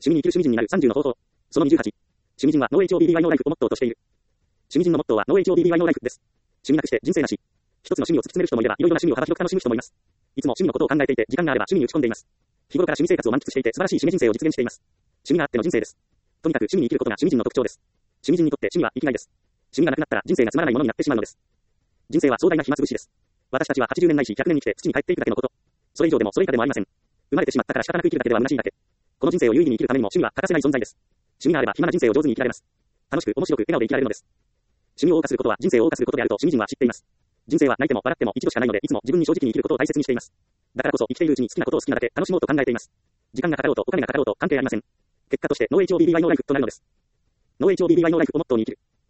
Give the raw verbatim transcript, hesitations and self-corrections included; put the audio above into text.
趣味に生きる趣味人になるさんじゅうの方法。そのにじゅうはち。趣味人は ノーエイチオービービーワイ ノーライフをモットーとしている。趣味人のモットーは ノーエイチオービービーワイ ノーライフです。趣味なくして人生なし。一つの趣味を突き詰める人もいれば、いろいろな趣味を幅広く楽しむ人もいます。いつも趣味のことを考えていて、時間があれば趣味に打ち込んでいます。日頃から趣味生活を満喫していて、素晴らしい趣味人生を実現しています。趣味があっての人生です。とにかく趣味に生きることが趣味人の特徴です。趣味人にとって趣味は生きがいです。趣味がなくなったら人生がつまらないものになってしまうのです。人生は壮大な暇つぶしです。私たちははちじゅうねんないしひゃくねんに来て土に帰っていくだけのこと。それ以上でもそれ以下でもありません。生まれてしまったから仕方なく生きるだけでは虚しいだけ。この人生を有意義に生きるためにも趣味は欠かせない存在です。趣味があれば暇な人生を上手に生きられます。楽しく面白く笑顔で生きられるのです。趣味を謳歌することは人生を謳歌することであると趣味人は知っています。人生は泣いても笑っても一度しかないので、いつも自分に正直に生きることを大切にしています。だからこそ生きているうちに好きなことを好きなだけ楽しもうと考えています。時間がかかろうとお金がかかろうと関係ありません。結果として ノーエイチオービービーワイ ノーライフとなるのです。ノーエイチオービービーワイ ノーライフをモットーに生きる。